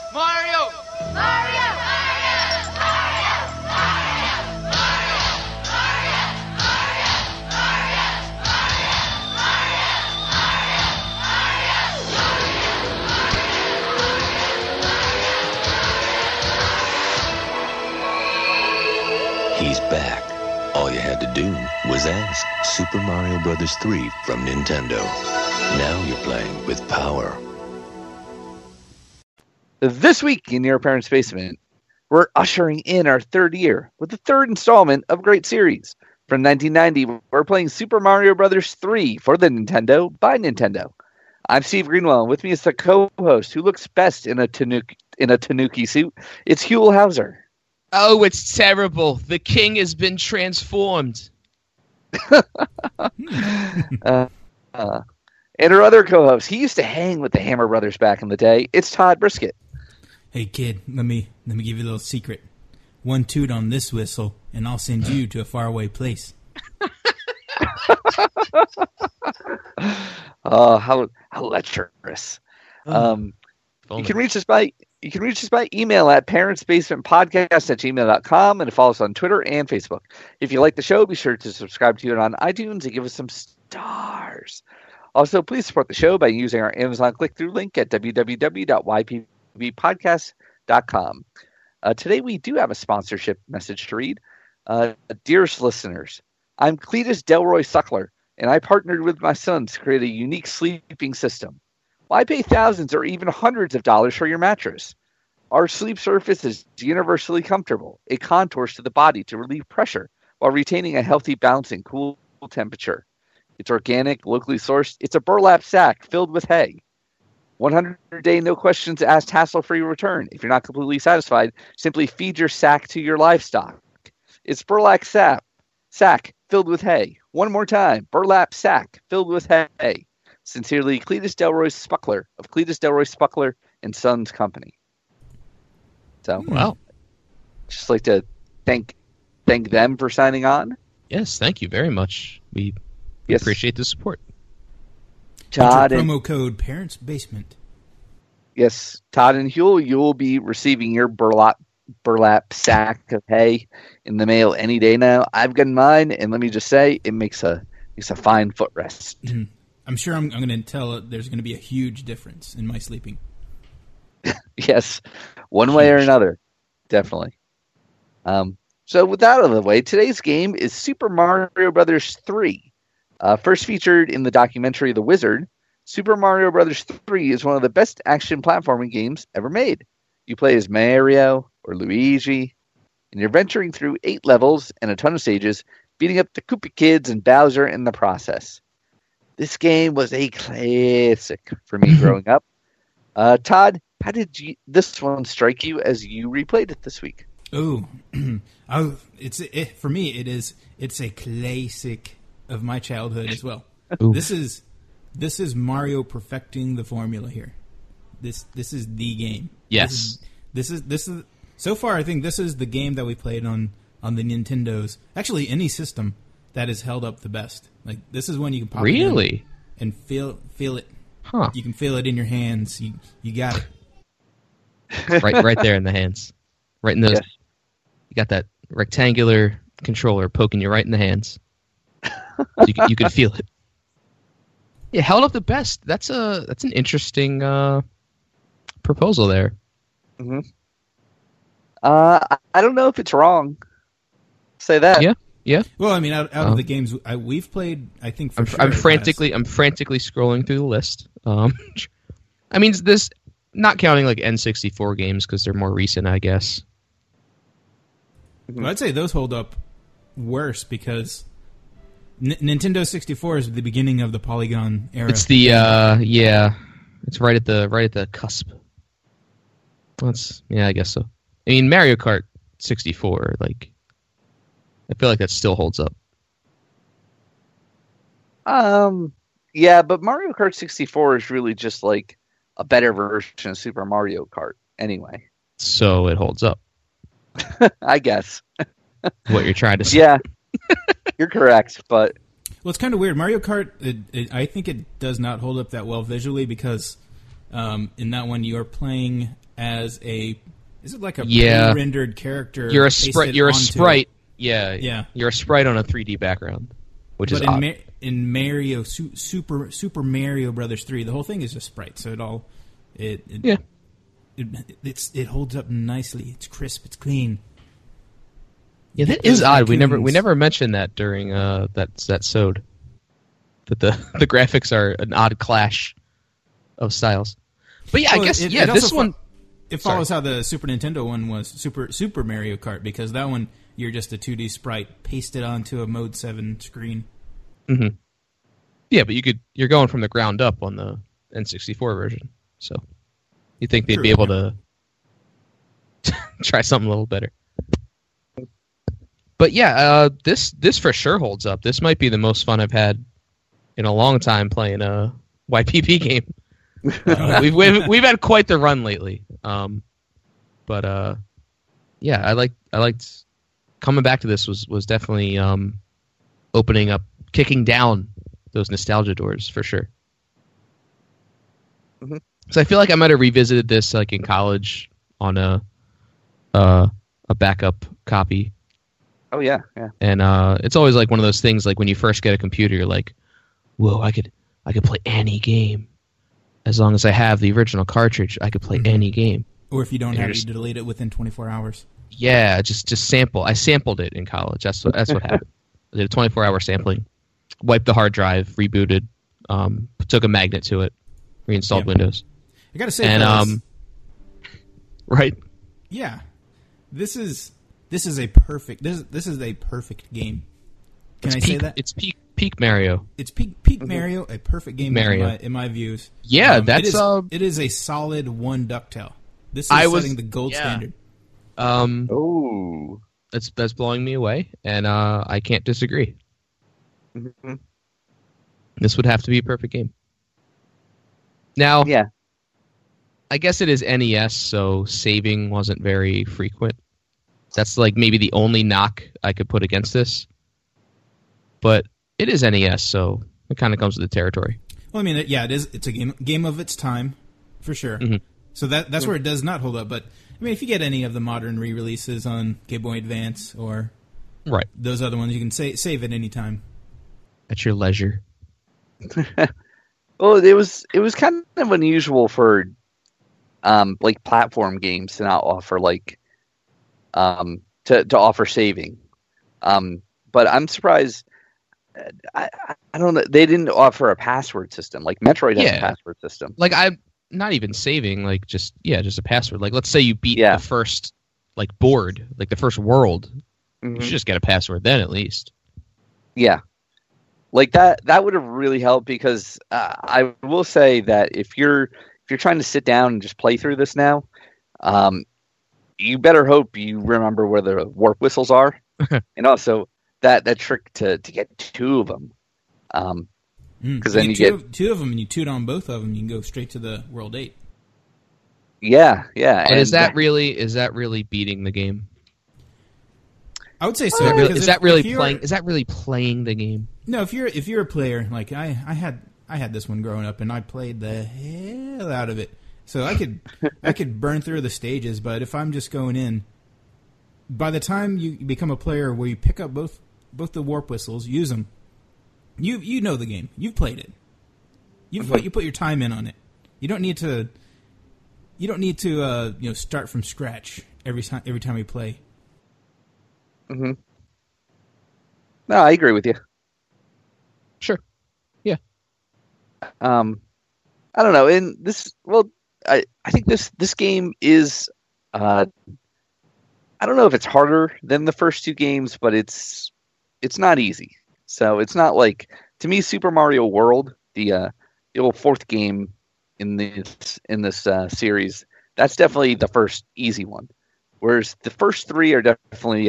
Mario! Mario! Mario! Mario! Mario! Mario! Mario! Mario! Mario! Mario! He's back. All you had to do was ask. Super Mario Bros. 3 from Nintendo. Now you're playing with power. This week in Your Parents' Basement, we're ushering in our third year with the third installment of a great series. From 1990, we're playing Super Mario Bros. 3 for the Nintendo by Nintendo. I'm Steve Greenwell, and with me is the co-host who looks best in a Tanuki suit. It's Huell Hauser. Oh, it's terrible. The king has been transformed. And our other co-host, he used to hang with the Hammer Brothers back in the day. It's Todd Brisket. Hey kid, let me give you a little secret. One toot on this whistle, and I'll send you to a faraway place. Oh, how lecherous! You can reach us by email at parentsbasementpodcast@gmail.com and follow us on Twitter and Facebook. If you like the show, be sure to subscribe to it on iTunes and give us some stars. Also, please support the show by using our Amazon click-through link at www.ypbpodcast.com. Today, we do have a sponsorship message to read. Dearest listeners, I'm Cletus Delroy Suckler, and I partnered with my sons to create a unique sleeping system. Why pay thousands or even hundreds of dollars for your mattress? Our sleep surface is universally comfortable. It contours to the body to relieve pressure while retaining a healthy, balancing, cool temperature. It's organic, locally sourced. It's a burlap sack filled with hay. 100-day, no questions asked, hassle-free return. If you're not completely satisfied, simply feed your sack to your livestock. It's burlap sack filled with hay. One more time, burlap sack filled with hay. Sincerely, Cletus Delroy Spuckler of Cletus Delroy Spuckler and Sons Company. So, wow. Just like to thank them for signing on. Yes, thank you very much. We appreciate the support. Todd Enter promo code Parents Basement. Yes, Todd and Huell, you will be receiving your burlap sack of hay in the mail any day now. I've gotten mine, and let me just say, it makes a fine footrest. Mm-hmm. I'm sure I'm going to tell there's going to be a huge difference in my sleeping. Yes, one way or another, definitely. So with that out of the way, today's game is Super Mario Bros. 3. First featured in the documentary The Wizard, Super Mario Bros. 3 is one of the best action platforming games ever made. You play as Mario or Luigi, and you're venturing through 8 levels and a ton of stages, beating up the Koopa Kids and Bowser in the process. This game was a classic for me growing up. Todd, how did this one strike you as you replayed it this week? Oh, for me, it's a classic of my childhood as well. This is Mario perfecting the formula here. This is the game. Yes. This is so far. I think this is the game that we played on the Nintendos. Actually, any system that has held up the best. Like this is when you can pop it in and feel it. Huh? You can feel it in your hands. You got it. right there in the hands. Right in those. Yes. You got that rectangular controller poking you right in the hands. So you could feel it. Yeah, held up the best. That's an interesting proposal there. Mm-hmm. I don't know if it's wrong. Say that. Yeah. Well, I mean, out of the games we've played, I think I'm frantically scrolling through the list. I mean, this not counting like N64 games because they're more recent, I guess. Well, I'd say those hold up worse because Nintendo 64 is the beginning of the Polygon era. It's the it's right at the cusp. I guess so. I mean, Mario Kart 64, like, I feel like that still holds up. Yeah, but Mario Kart 64 is really just like a better version of Super Mario Kart, anyway. So it holds up. I guess. What you're trying to say. Yeah, you're correct, but... Well, it's kind of weird. Mario Kart, I think it does not hold up that well visually because in that one you are playing as a. Is it like a pre-rendered character? You're a sprite. You're a sprite. Yeah, yeah. You're a sprite on a 3D background, which is odd. In Mario Super Mario Brothers 3, the whole thing is a sprite, so it holds up nicely. It's crisp. It's clean. Yeah, that is odd. We never mentioned that during that SOD. That the graphics are an odd clash of styles. But yeah, I guess this one. It follows how the Super Nintendo one was Super Mario Kart, because that one you're just a 2D sprite pasted onto a Mode 7 screen. Mm-hmm. Yeah, but you're going from the ground up on the N64 version, so you think they'd be able to try something a little better. But yeah, this for sure holds up. This might be the most fun I've had in a long time playing a YPP game. We've had quite the run lately, but yeah, I liked coming back to this was definitely opening up, kicking down those nostalgia doors for sure. Mm-hmm. So I feel like I might have revisited this like in college on a backup copy. Oh yeah, yeah. And it's always like one of those things like when you first get a computer, you're like, whoa, I could play any game. As long as I have the original cartridge, I could play any game. Or if you don't have it, you delete it within 24 hours. Yeah, just sample. I sampled it in college. That's what happened. I did a 24-hour sampling, wiped the hard drive, rebooted, took a magnet to it, reinstalled Windows. I gotta say, right? Yeah, this is a perfect game. Can I say that? It's peak Mario. It's peak Mario, a perfect game in my views. Yeah, it is a solid one DuckTale. This is setting the gold standard. That's blowing me away, and I can't disagree. Mm-hmm. This would have to be a perfect game. Now, yeah, I guess it is NES, so saving wasn't very frequent. That's like maybe the only knock I could put against this. But it is NES, so it kind of comes with the territory. Well, I mean, it is. It's a game of its time, for sure. Mm-hmm. So that's where it does not hold up. But I mean, if you get any of the modern re-releases on Game Boy Advance or those other ones, you can save at any time at your leisure. Well, it was kind of unusual for like platform games to not offer to offer saving. But I'm surprised. I don't know. They didn't offer a password system. Like Metroid has a password system. Like I'm not even saving. Like just a password. Like let's say you beat the first board, like the first world. Mm-hmm. You should just get a password then at least. Yeah, like that would have really helped because I will say that if you're trying to sit down and just play through this now, you better hope you remember where the warp whistles are, and also. That trick to get two of them, because then you get two of them and you toot on both of them. You can go straight to the World 8. Yeah. And is that really beating the game? I would say so. Is that really playing the game? No, if you're a player like I had this one growing up and I played the hell out of it, so I could burn through the stages. But if I'm just going in, by the time you become a player where you pick up both the warp whistles, use them. You know the game. You've played it. You put your time in on it. You don't need to start from scratch every time you play. Mm-hmm. No, I agree with you. Sure. Yeah. I don't know. In this, I think this game is. I don't know if it's harder than the first two games, but it's not easy. So it's not like, to me, Super Mario World, the old fourth game in this series, that's definitely the first easy one. Whereas the first three are definitely,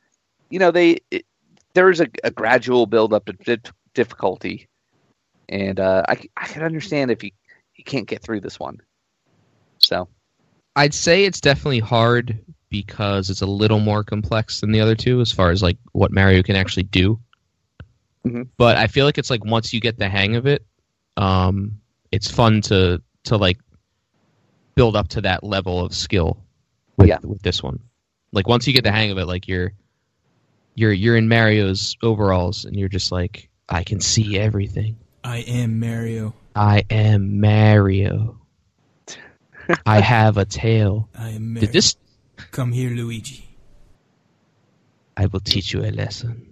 there is a gradual build up of difficulty, and I can understand if you can't get through this one. So I'd say it's definitely hard because it's a little more complex than the other two as far as like what Mario can actually do. Mm-hmm. But I feel like it's like once you get the hang of it, it's fun to like build up to that level of skill with this one. Like once you get the hang of it, like you're in Mario's overalls and you're just like, I can see everything. I am Mario. I am Mario. I have a tail. I am Mario. Come here, Luigi. I will teach you a lesson.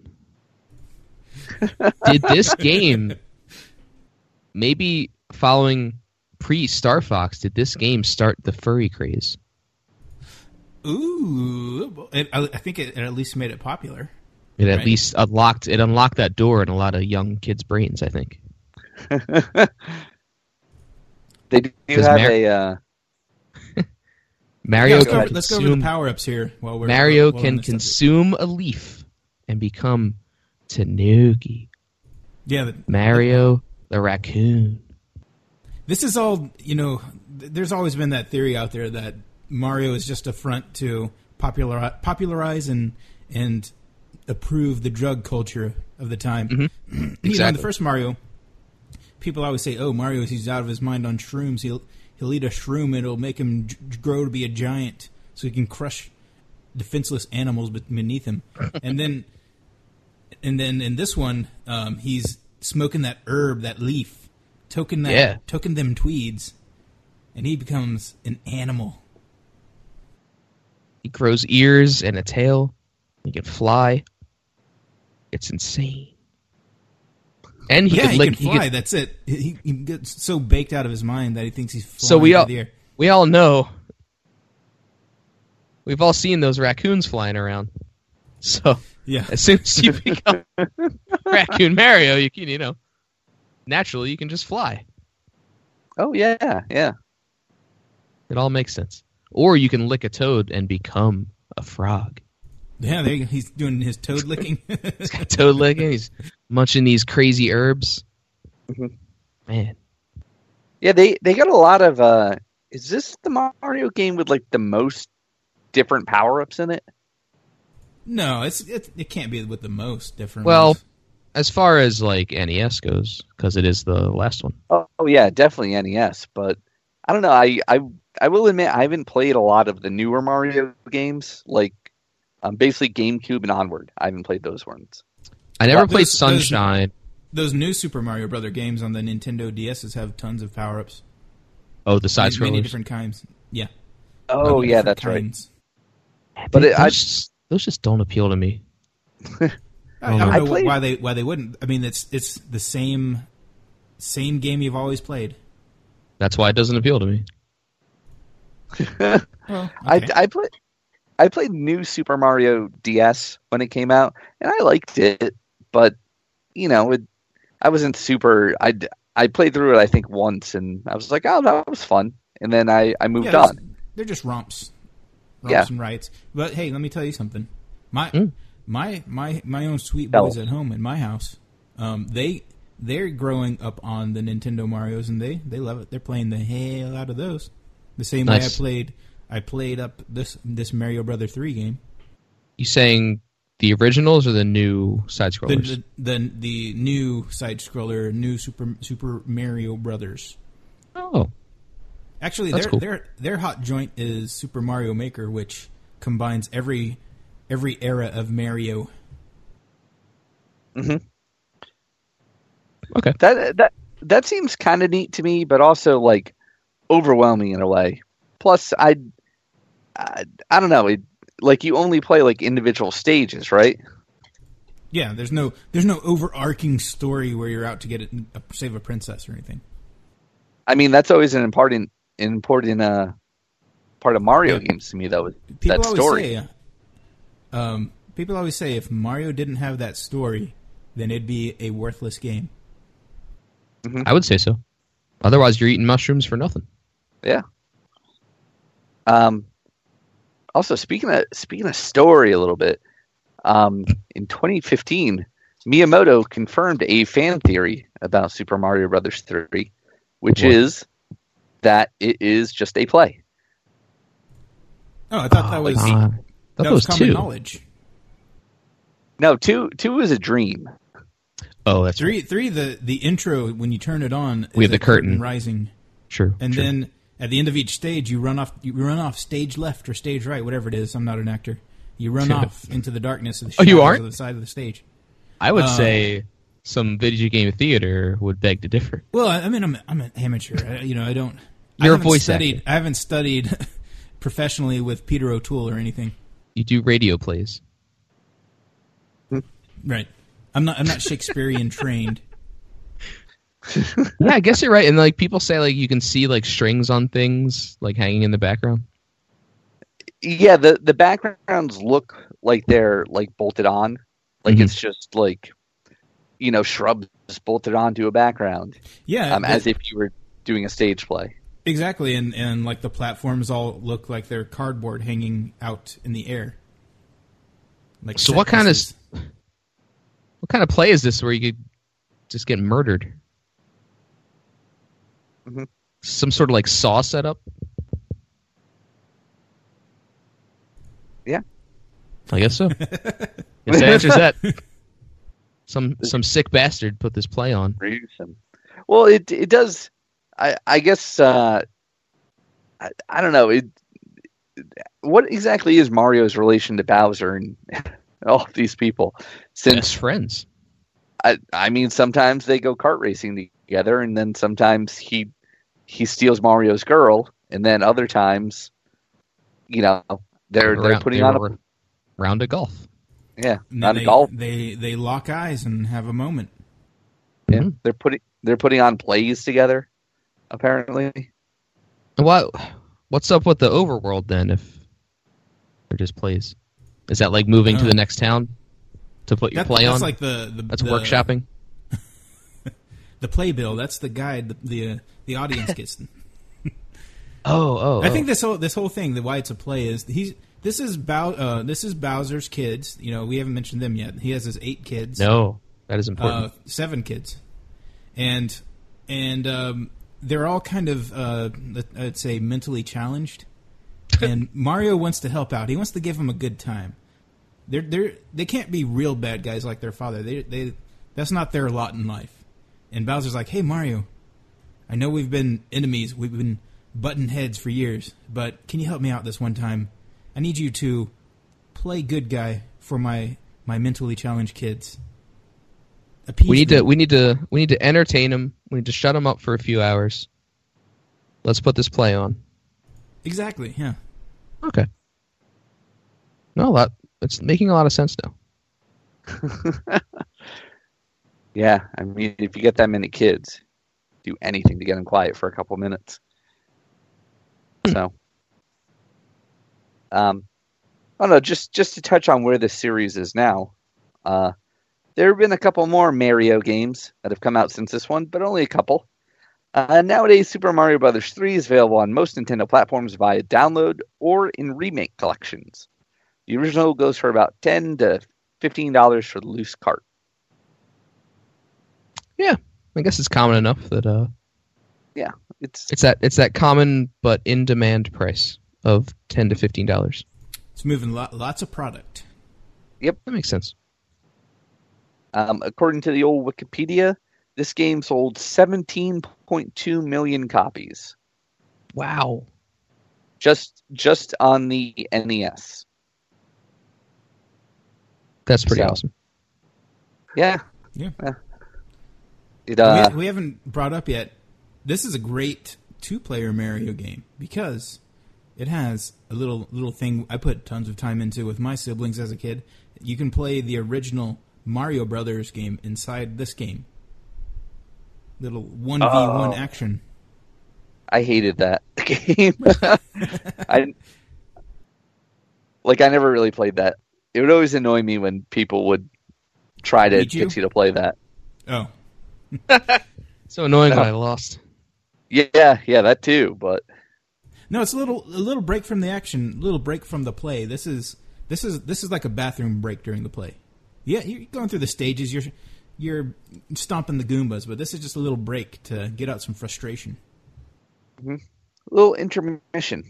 Did this game, maybe following pre-Star Fox, did this game start the furry craze? Ooh, I think it at least made it popular. It at least unlocked that door in a lot of young kids' brains, I think. They do have Mario let's go over the power-ups here. Mario can consume a leaf and become Tanuki. Yeah, Mario the raccoon. This is all, there's always been that theory out there that Mario is just a front to popularize and approve the drug culture of the time. Mm-hmm. Exactly. In the first Mario, people always say, "Oh, Mario, he's out of his mind on shrooms. He'll eat a shroom and it'll make him grow to be a giant, so he can crush defenseless animals beneath him." and then in this one, he's smoking that herb, that leaf, toking them tweeds, and he becomes an animal. He grows ears and a tail. He can fly. It's insane. And he can fly. That's it. He gets so baked out of his mind that he thinks he's flying through the air. We all know. We've all seen those raccoons flying around. So as soon as you become Raccoon Mario, you can, naturally you can just fly. Oh yeah. It all makes sense. Or you can lick a toad and become a frog. Yeah, there you go. He's doing his toad licking. He's got toad licking. He's munching these crazy herbs. Mm-hmm. Man. Yeah, they got a lot of... is this the Mario game with like the most different power-ups in it? No, it can't be with the most different ones. As far as like NES goes, because it is the last one. Oh yeah, definitely NES. But I don't know. I will admit I haven't played a lot of the newer Mario games, like basically GameCube and onward. I haven't played those ones. I never played Sunshine. Those new Super Mario Brother games on the Nintendo DSs have tons of power-ups. Oh, the side-scrollers? Many different kinds. Yeah. Oh, yeah, that's kinds. Right. But those just don't appeal to me. I don't know why they wouldn't. I mean, it's the same game you've always played. That's why it doesn't appeal to me. Well, okay. I played new Super Mario DS when it came out, and I liked it, but I wasn't super. I played through it I think once, and I was like, oh, that was fun, and then I moved on. They're just romps and rights. But hey, let me tell you something. My own sweet boys at home in my house, they're growing up on the Nintendo Marios, and they love it. They're playing the hell out of those. The same way I played up this Mario Brother 3 game. You saying the originals or the new side scrollers? The new side scroller, new Super Mario Brothers. Oh, actually, their hot joint is Super Mario Maker, which combines every era of Mario. Mm-hmm. Okay. That seems kind of neat to me, but also like overwhelming in a way. Plus, I don't know. Like you only play like individual stages, right? Yeah, there's no overarching story where you're out to get save a princess or anything. I mean, that's always an important part of Mario games to me, though. That story. People always say if Mario didn't have that story, then it'd be a worthless game. Mm-hmm. I would say so. Otherwise, you're eating mushrooms for nothing. Yeah. Also, speaking of story a little bit, in 2015, Miyamoto confirmed a fan theory about Super Mario Brothers 3, which is that it is just a play. Oh, I thought that was common 2. knowledge. No, 2 is a dream. Oh, that's 3. The intro when you turn it on, we have the curtain rising. True. And then At the end of each stage, you run off stage left or stage right, whatever it is. I'm not an actor. You run off into the darkness of the shadows you aren't? of the side of the stage. I would say some video game theater would beg to differ. Well, I mean, I'm an amateur. I don't. You're a I voice actor. I haven't studied professionally with Peter O'Toole or anything. You do radio plays. Right. I'm not Shakespearean trained. Yeah, I guess you're right. And like people say, like you can see like strings on things like hanging in the background. Yeah, the backgrounds look like they're like bolted on, like Mhm. it's just like shrubs bolted onto a background. Yeah, as if you were doing a stage play. exactly. And like the platforms all look like they're cardboard hanging out in the air. Like So set what kind pieces. of play is this where you could just get murdered? Mhm. Some sort of like Saw setup? Yeah. I guess so. Guess that answers that. Some sick bastard put this play on. Gruesome. Well, it does. I guess I don't know. What exactly is Mario's relation to Bowser and all of these people? Best friends. I mean, sometimes they go kart racing together, and then sometimes he steals Mario's girl, and then other times, they're putting on a round of golf. yeah, And not then a golf. They lock eyes and have a moment. Yeah, Mhm. they're putting on plays together, apparently. What's up with the overworld then? If they're just plays, is that like moving to the next town to put your play that's on? like the That's workshopping. The playbill. That's the guide the audience gets. Oh. I think this whole thing, why it's a play, is this is Bowser's kids. We haven't mentioned them yet. He has his 8 kids. No, that is important. 7 kids, and they're all kind of I'd say mentally challenged. And Mario wants to help out. He wants to give them a good time. They can't be real bad guys like their father. That's not their lot in life. And Bowser's like, "Hey Mario, I know we've been enemies. We've been butting heads for years, but can you help me out this one time? I need you to play good guy for my mentally challenged kids. Appease we them." need to entertain them. We need to shut them up for a few hours. Let's put this play on. Exactly. Yeah. Okay. No, it's making a lot of sense now. Yeah, I mean, if you get that many kids, do anything to get them quiet for a couple minutes. So, I don't know. Just to touch on where this series is now, there have been a couple more Mario games that have come out since this one, but only a couple. Nowadays, Super Mario Bros. 3 is available on most Nintendo platforms via download or in remake collections. The original goes for about $10 to $15 for the loose cart. Yeah, I guess it's common enough that Yeah, it's it's that common but in demand price of $10 to $15. It's moving lots of product. That makes sense. according to the old Wikipedia, this game sold 17.2 million copies Wow. just on the NES. That's pretty So- awesome. Yeah. We haven't brought up yet. This is a great 2-player Mario game because it has a little thing I put tons of time into with my siblings as a kid. You can play the original Mario Brothers game inside this game. Little 1v1 action. I hated that game. I never really played that. It would always annoy me when people would try to Beat you? get you to play that. Oh, So annoying No. when I lost. Yeah, that too. But no, it's a little break from the action, a little break from the play. This is like a bathroom break during the play. Yeah, you're going through the stages. You're stomping the Goombas, but this is just a little break to get out some frustration. a little intermission.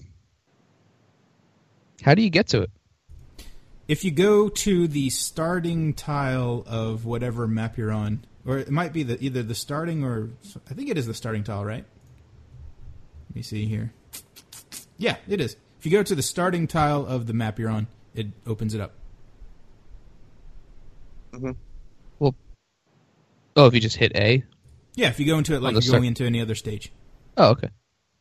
How do you get to it? If you go to the starting tile of whatever map you're on, or it might be either the starting or I think it is the starting tile, right? Let me see here. Yeah, it is. If you go to the starting tile of the map you're on, it opens it up. Well, oh, if you just hit A? Yeah, if you go into it like you're going into any other stage. Oh, okay.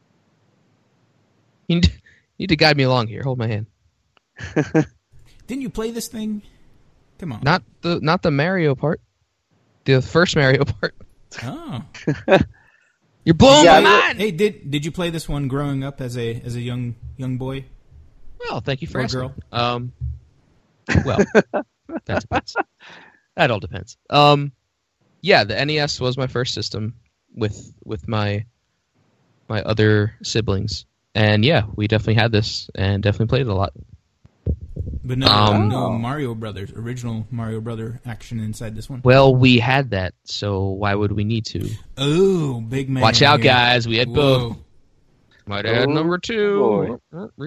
You need to guide me along here. Hold my hand. Didn't you play this thing? Come on. Not the Mario part. The first Mario part. Oh. You're blowing my mind! Hey, did you play this one growing up as a young boy? Well, thank you for Or asking. girl? Well, that depends. That all depends. Yeah, the NES was my first system with my other siblings, and yeah, we definitely had this and definitely played it a lot. But no Mario Brothers, original Mario Brother action inside this one. Well, we had that, so why would we need to? Oh, big man! Watch out, here. guys! We had Whoa. both. Might add number 2.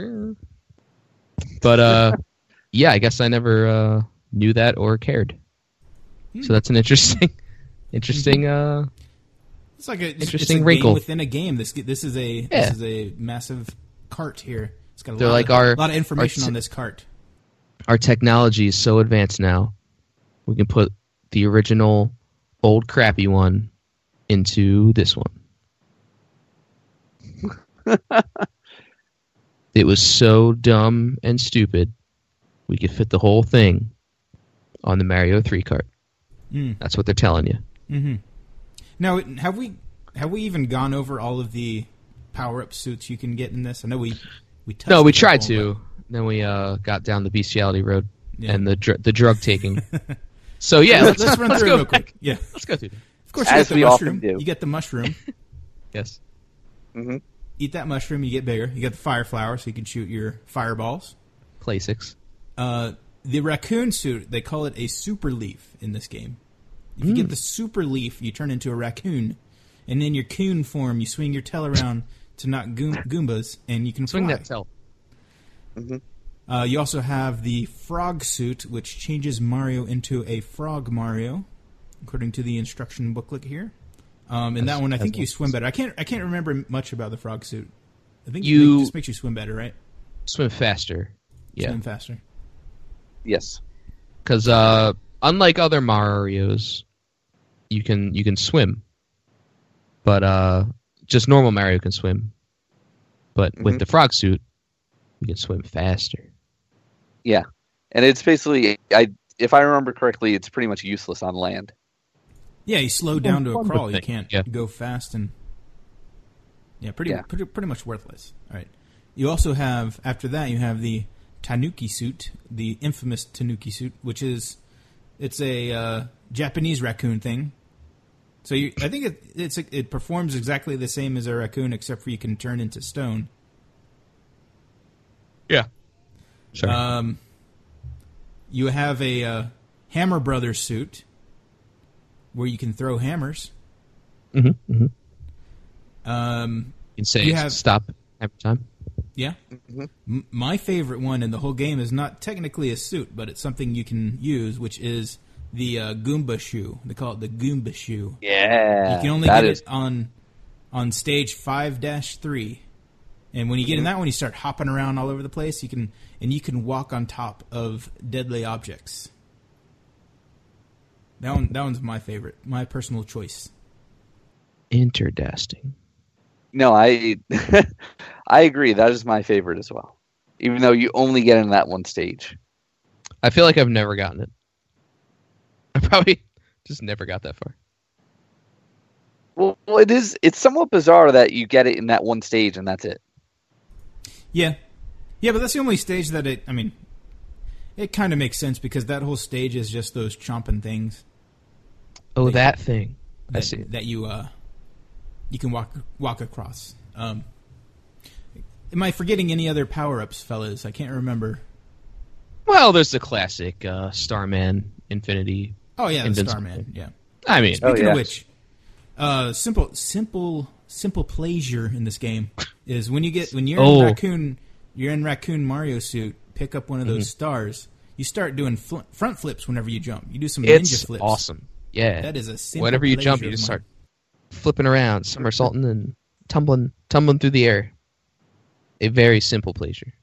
But yeah, I guess I never knew that or cared. So that's an interesting. It's like a interesting it's a wrinkle game within a game. This is a massive cart here. It's got a lot of information on this cart. Our technology is so advanced now. We can put the original old crappy one into this one. It was so dumb and stupid. We could fit the whole thing on the Mario 3 cart. That's what they're telling you. Mm-hmm. Now, have we even gone over all of the power-up suits you can get in this? I know we touched. No, we tried to. Then we got down the bestiality road and the drug taking. So yeah, let's run through it real quick. Yeah, let's go through. Of course, you As get the we mushroom. often do. You get the mushroom. Yes. Mm-hmm. Eat that mushroom, you get bigger. You get the fire flower, so you can shoot your fireballs. Play 6. The raccoon suit, they call it a super leaf in this game. If you get the super leaf, you turn into a raccoon. And in your coon form, you swing your tail around to knock Goombas, and you can Swing fly. that tail. Mm-hmm. You also have the frog suit, which changes Mario into a frog Mario, according to the instruction booklet here. And that one, I think you swim better. I can't remember much about the frog suit. I think it just makes you swim better, right? Swim faster. Yeah. Swim faster. Yes. Because unlike other Marios, you can swim, but just normal Mario can swim. But with the frog suit, you can swim faster. Yeah, and it's basically, if I remember correctly, it's pretty much useless on land. Yeah, you slow down to a crawl. You can't Yeah. go fast and pretty much worthless. All right. You also have, after that, you have the Tanuki suit, the infamous Tanuki suit, which is it's a Japanese raccoon thing. So I think it performs exactly the same as a raccoon, except for you can turn into stone. Yeah. Sorry. You have a Hammer Brothers suit where you can throw hammers. Mm-hmm. You Um, can say you have- stop every time. Yeah. My favorite one in the whole game is not technically a suit, but it's something you can use, which is the Goomba shoe. They call it the Goomba shoe. Yeah. You can only get it on stage 5-3. And when you get in that one, you start hopping around all over the place. You can walk on top of deadly objects. That one's my favorite, my personal choice. Interdasting. No, I agree. That is my favorite as well. Even though you only get in that one stage. I feel like I've never gotten it. I probably just never got that far. Well, it's somewhat bizarre that you get it in that one stage and that's it. Yeah. Yeah, but that's the only stage that it kind of makes sense because that whole stage is just those chomping things. Oh, that thing. I That, see. that you can walk across. Am I forgetting any other power-ups, fellas? I can't remember. Well, there's the classic Starman Infinity. Oh yeah, the Invincible. Starman. Yeah. I mean, Speaking yeah. of which, simple pleasure in this game is when you're in Raccoon Mario suit, pick up one of those stars. You start doing front flips whenever you jump. You do some ninja it's flips. awesome. Yeah. That is a simple Whenever you jump, pleasure you of just mine. start flipping around, somersaulting, and tumbling through the air. a very simple pleasure.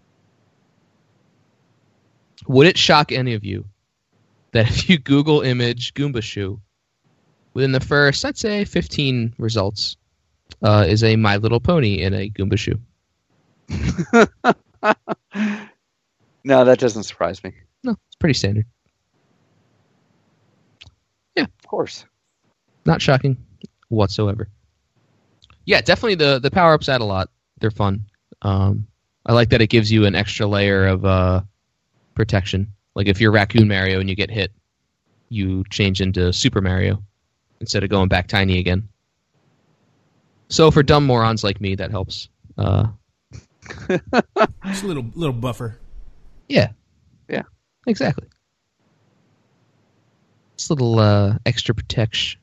Would it shock any of you that if you Google image Goomba shoe, within the first, I'd say, 15 results, is a My Little Pony in a Goomba shoe? No, that doesn't surprise me. No, it's pretty standard. Of course. Not shocking whatsoever. Yeah, definitely the power-ups add a lot. They're fun. I like that it gives you an extra layer of protection. Like if you're Raccoon Mario and you get hit, you change into Super Mario instead of going back tiny again. So for dumb morons like me, that helps. Just a little buffer. Yeah. Yeah. Exactly. It's a little extra protection.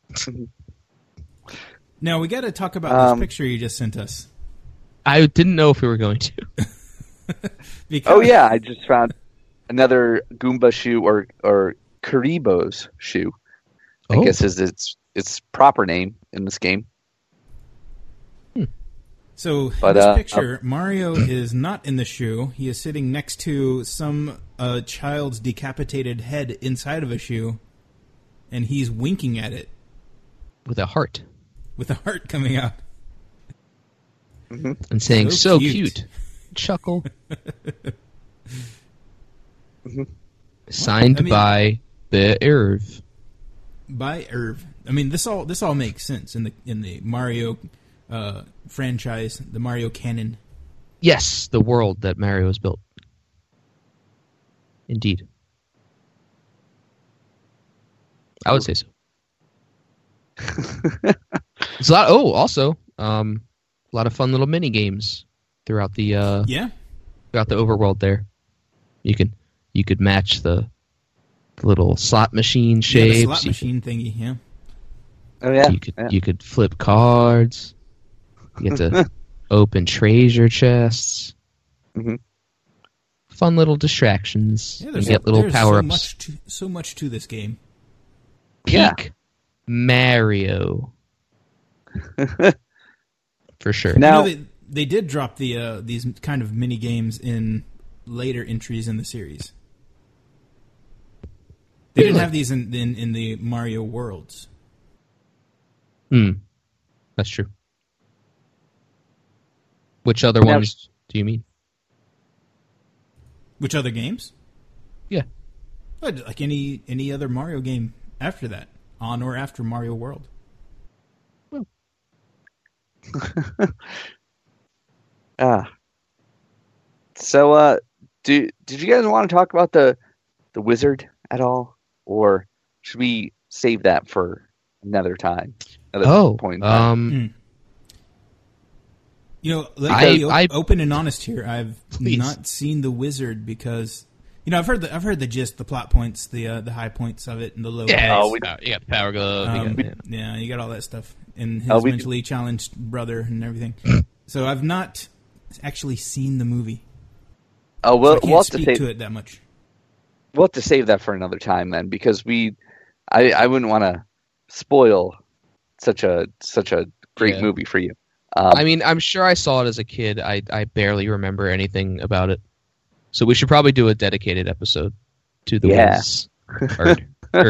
Now we got to talk about this picture you just sent us. I didn't know if we were going to. Because, Oh yeah, I just found another Goomba shoe or Karibo's shoe. I guess is its proper name in this game. So But, this picture, Mario is not in the shoe. He is sitting next to some child's decapitated head inside of a shoe, and he's winking at it With a heart. with a heart coming out. And saying, So so cute." cute. Chuckle. Signed I mean- by the Irv. By Irv. I mean, this all makes sense in the Mario franchise, the Mario canon. Yes, the world that Mario has built. Indeed. I would say so. It's a lot. Oh, also, a lot of fun little mini games throughout the Yeah. throughout the overworld. There, you could match the little slot machine Yeah, shapes. the slot You machine thingy, yeah. Oh yeah. You could flip cards. You get to open treasure chests. Mhm. Fun little distractions. Yeah, You get little there's power ups. so much to this game. Yeah. Peak Mario. For sure. Now- They did drop these kind of mini games in later entries in the series. They didn't have these in the Mario worlds. That's true. Which other Now- ones do you mean? Which other games? Yeah. Like any other Mario game after that, on or after Mario World. So, did you guys want to talk about the wizard at all, or should we save that for another time? Another point in time? You know, let me be I- open and honest here. I've Please. not seen the wizard because I've heard the gist, the plot points, the high points of it, and the low. Yeah, points. you got Power Glove. Yeah, you got all that stuff, and his we- mentally challenged brother and everything. So I've not actually seen the movie. Oh, So I we'll can't have to speak save to it that much. we'll have to save that for another time then, because I wouldn't want to spoil such a great Yeah. movie for you. I mean, I'm sure I saw it as a kid. I barely remember anything about it. So we should probably do a dedicated episode to the Yeah. Wiz. Or-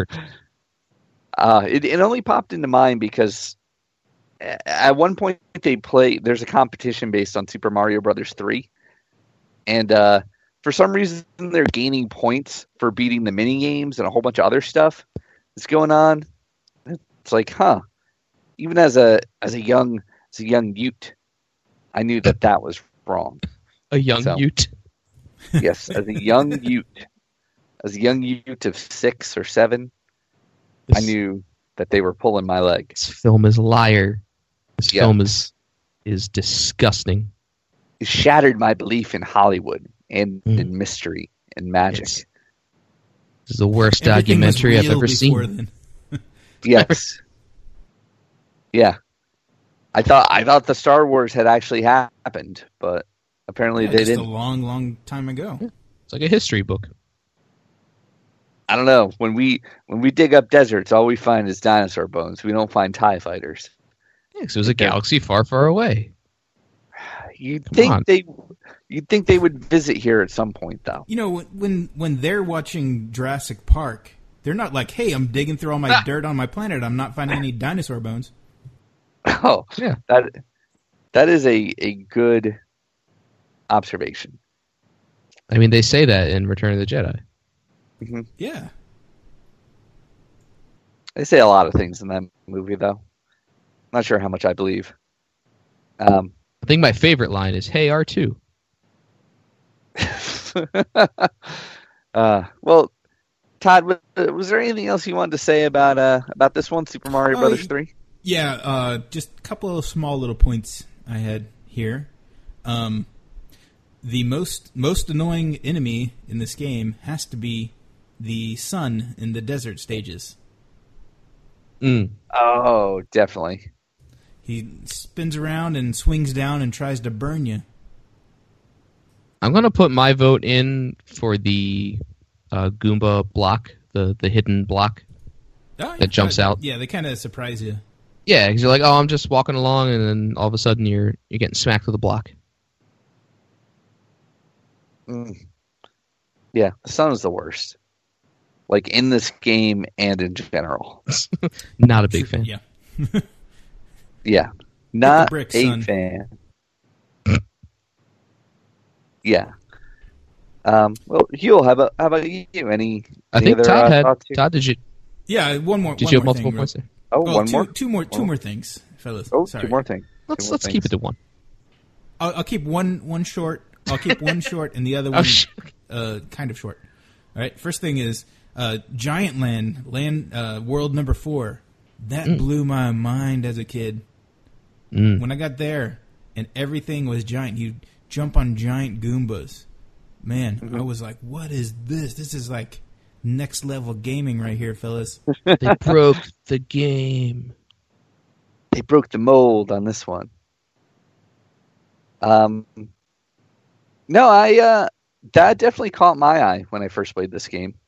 It only popped into mind because at one point there's a competition based on Super Mario Brothers 3, and for some reason they're gaining points for beating the mini games and a whole bunch of other stuff that's going on. It's like, even as a young Ute, I knew that was wrong. a young So- Ute. Yes, as a young Ute of 6 or 7, I knew that they were pulling my leg. This film is a liar. This Yeah. film is disgusting. It shattered my belief in Hollywood and Mm. in mystery and magic. This is the worst Everything was documentary I've real ever before seen. then. Yes. Yeah. I thought the Star Wars had actually happened, but apparently Yeah, they just didn't. a long, long time ago. It's like a history book. I don't know. When we dig up deserts, all we find is dinosaur bones. We don't find TIE fighters. Yeah, 'cause it was a galaxy far, far away. You'd on. think they would visit here at some point, though. You know, when they're watching Jurassic Park, they're not like, "Hey, I'm digging through all my dirt on my planet. I'm not finding any dinosaur bones." Oh, Yeah. That is a good observation. I mean, they say that in Return of the Jedi. Yeah. They say a lot of things in that movie, though. Not sure how much I believe. I think my favorite line is, "Hey, R2." Well, Todd, was there anything else you wanted to say about this one, Super Mario Brothers 3? Yeah, just a couple of small little points I had here. The most annoying enemy in this game has to be the sun in the desert stages. Oh, definitely. He spins around and swings down and tries to burn you. I'm going to put my vote in for the Goomba block, the hidden block that jumps out. Yeah, they kind of surprise you. Yeah, because you're like, oh, I'm just walking along, and then all of a sudden you're getting smacked with a block. Yeah, the sun is the worst. Like, in this game and in general. Not a big fan. Yeah. Yeah. Not brick, a son. fan. Yeah. Well, Huel, how about you? Any I think other, Todd had. thoughts here? Todd, did you? Yeah, one more. Did one you have more multiple thing, points there? Oh, Well, one more? two more things, fellas. Oh, Sorry. two more things. Let's keep it to one. I'll keep one short. I'll keep one short, and the other one kind of short. All right. First thing is Giant Land World number 4. That blew my mind as a kid. When I got there and everything was giant, you jump on giant Goombas. Man, I was like, "What is this? This is like next level gaming right here, fellas." They broke the game. They broke the mold on this one. No, that definitely caught my eye when I first played this game.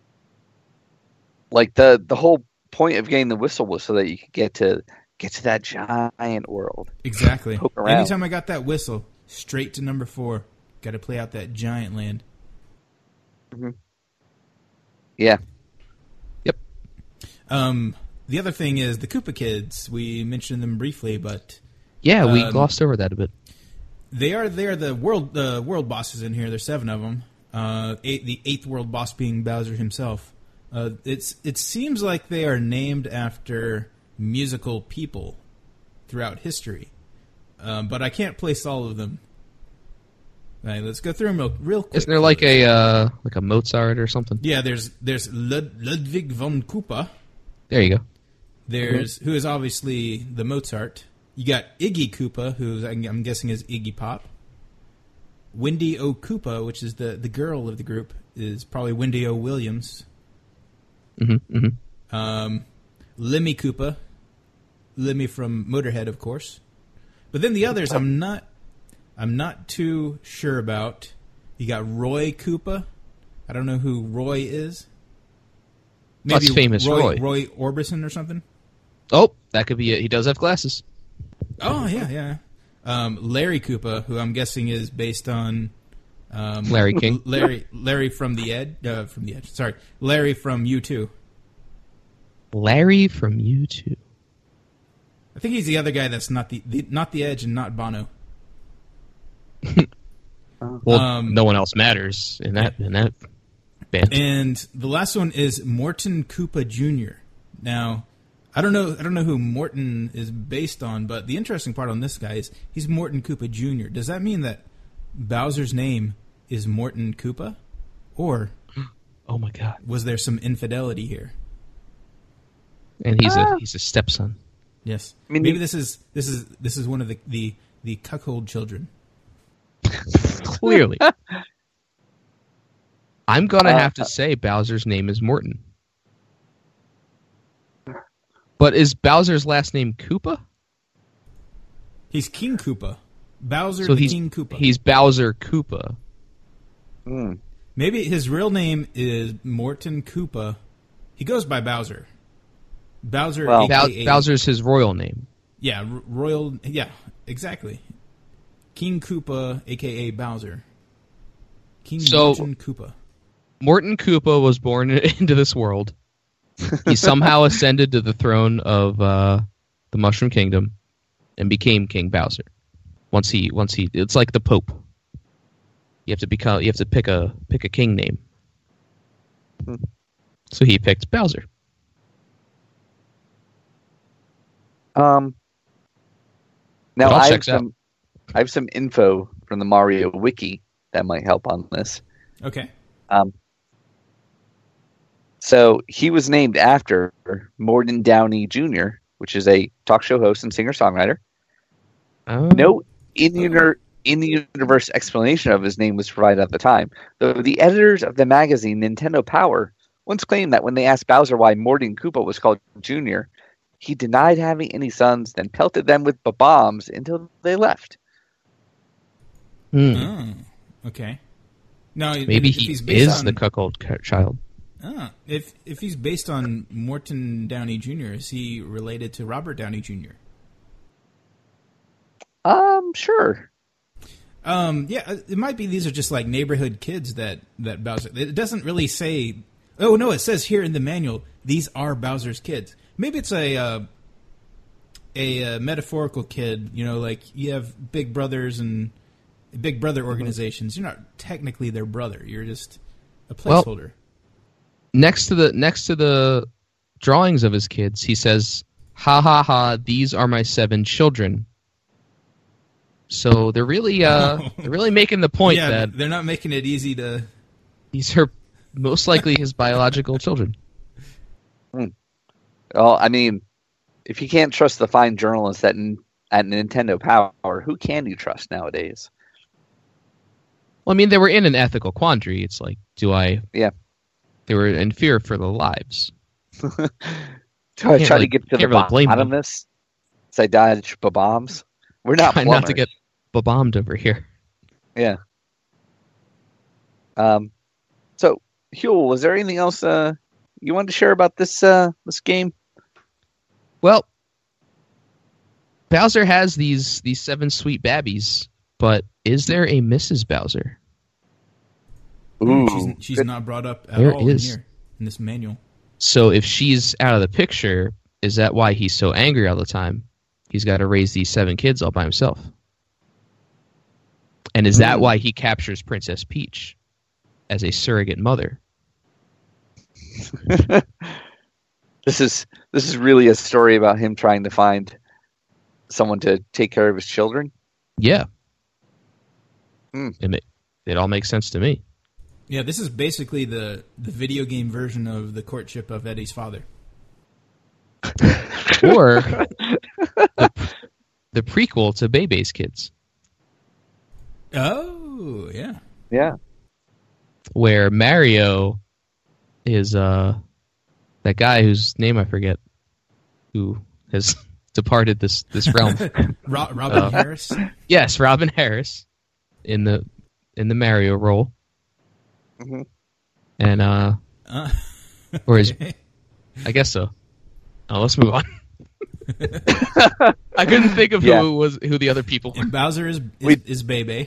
Like the whole point of getting the whistle was so that you could get to that giant world. Exactly. Poke around. Anytime I got that whistle, straight to number 4. Got to play out that giant land. Yeah. Yep. The other thing is the Koopa Kids. We mentioned them briefly, but Yeah, we glossed over that a bit. they are the world bosses in here. There's 7 of them. The 8th world boss being Bowser himself. It seems like they are named after musical people throughout history, but I can't place all of them. All right, let's go through them real quick. Isn't there like a Mozart or something? Yeah, there's Ludwig von Koopa. There you go. There's who is obviously the Mozart. You got Iggy Koopa, who I'm guessing is Iggy Pop. Wendy O. Koopa, which is the girl of the group, is probably Wendy O. Williams. Lemmy Koopa, Lemmy from Motorhead, of course. But then the others, I'm not too sure about. You got Roy Koopa. I don't know who Roy is. That's famous Roy. Roy Orbison or something. Oh, that could be it. He does have glasses. Oh yeah. Larry Koopa, who I'm guessing is based on Larry King. Larry from the Edge. Sorry, Larry from U2. Larry from U2. I think he's the other guy that's not the Edge and not Bono. Well, no one else matters in that band. And the last one is Morton Koopa Jr. Now, I don't know who Morton is based on, but the interesting part on this guy is he's Morton Koopa Jr. Does that mean that Bowser's name is Morton Koopa, or Oh my god! was there some infidelity here? And he's a stepson. Yes, I mean, maybe this is one of the cuckold children. Clearly. I'm going to have to say Bowser's name is Morton. But is Bowser's last name Koopa? He's King Koopa. Bowser So the King Koopa. He's Bowser Koopa. Maybe his real name is Morton Koopa. He goes by Bowser. Bowser, Well, a.k.a. Bowser's his royal name. Yeah, royal. Yeah, exactly. King Koopa, a.k.a. Bowser. King So- Morton Koopa. Morton Koopa was born into this world. He somehow ascended to the throne of the Mushroom Kingdom and became King Bowser. Once he, it's like the Pope. You have to pick a king name. So he picked Bowser. Now It all I checks out. have some info from the Mario Wiki that might help on this. Okay. So he was named after Morton Downey Jr., which is a talk show host and singer-songwriter. Oh. No in-universe explanation of his name was provided at the time, though the editors of the magazine Nintendo Power once claimed that when they asked Bowser why Morton Koopa was called Jr., he denied having any sons, then pelted them with bombs until they left. Hmm. Oh, okay. Now, Maybe if he he's based is on, the cuckold child. if he's based on Morton Downey Jr., is he related to Robert Downey Jr.? Sure. Yeah, it might be these are just like neighborhood kids that Bowser. It doesn't really say. Oh no, it says here in the manual these are Bowser's kids. Maybe it's a metaphorical kid. You know, like you have big brothers and big brother organizations. You're not technically their brother. You're just a placeholder. Next to the drawings of his kids, he says, "Ha ha ha! These are my 7 children." So they're really making the point yeah, that they're not making it easy to. these are most likely his biological children. Well, I mean, if you can't trust the fine journalists at Nintendo Power, who can you trust nowadays? Well, I mean, they were in an ethical quandary. It's like, do I? Yeah. They were in fear for their lives. Do I Can't try really- to get to the can't really blame bottom them. of this? Say dodge bombs? We're not Try plumbers. not to get bombed over here. Yeah. So, Huel, was there anything else you wanted to share about this game? Well, Bowser has these 7 sweet babbies, but is there a Mrs. Bowser? She's not brought up at There all is. in here in this manual. So if she's out of the picture, is that why he's so angry all the time? He's got to raise these 7 kids all by himself. And is that why he captures Princess Peach as a surrogate mother? This is really a story about him trying to find someone to take care of his children. Yeah. Hmm. It all makes sense to me. Yeah, this is basically the video game version of the courtship of Eddie's father. Or the prequel to Bebe's Kids, Oh, yeah. Yeah. where Mario is that guy whose name I forget, who has departed this realm. Robin Harris. Yes, Robin Harris in the Mario role. Mhm. And or his, I guess so. Oh, let's move on. I couldn't think of who the other people were. And Bowser is Bebe.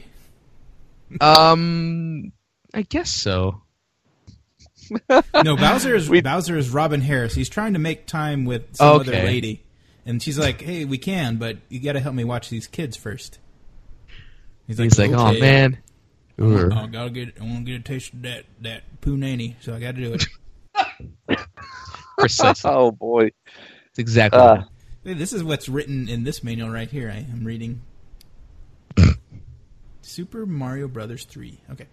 I guess so. No, Bowser is Robin Harris. He's trying to make time with some other Okay. lady, and she's like, "Hey, we can, but you got to help me watch these kids first." He's like, oh "Okay, man. I want to get a taste of that poo nanny, so I got to do it." Precisely. Oh boy. It's exactly that. Hey, this is what's written in this manual right here. I am reading. Super Mario Brothers 3. Okay.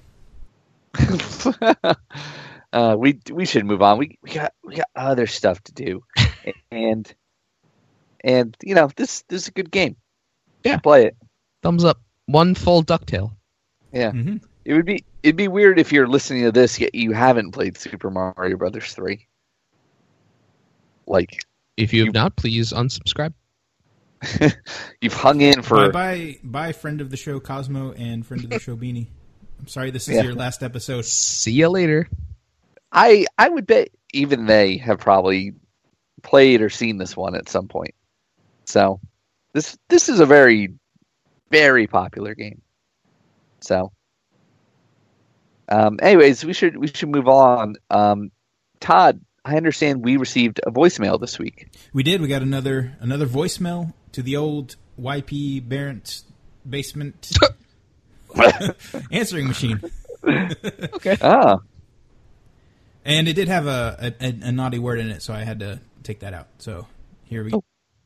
We should move on. We got other stuff to do, and you know this is a good game. Yeah. Play it. Thumbs up. One full ducktail. Yeah, Mm-hmm. it'd be weird if you're listening to this yet you haven't played Super Mario Brothers 3. Like If you have not, please unsubscribe. you've hung in for Bye, friend of the show Cosmo and friend of the show Beanie. I'm sorry, this is your last episode. See you later. I would bet even they have probably played or seen this one at some point. So this is a very very popular game. So, anyways, we should move on. Todd, I understand we received a voicemail this week. We did. We got another voicemail to the old YP Barrett's basement answering machine. Okay. Oh, And it did have a naughty word in it, so I had to take that out. So here we go.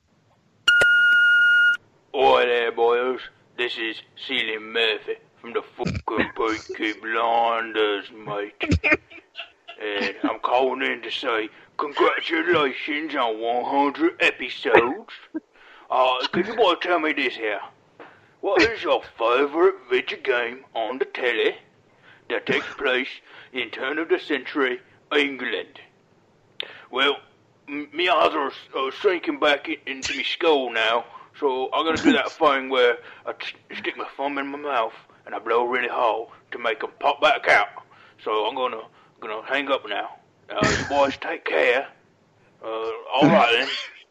Oi there, boys. This is Cillian Murphy from the fucking Peaky Blinders, mate. And I'm calling in to say congratulations on 100 episodes. Could you boys tell me this here? What is your favourite video game on the telly that takes place in turn of the century England? Well, me eyes are sinking back into my skull now, so I'm gonna do that thing where I stick my thumb in my mouth and I blow really hard to make them pop back out. So I'm gonna hang up now. You boys take care. All right then.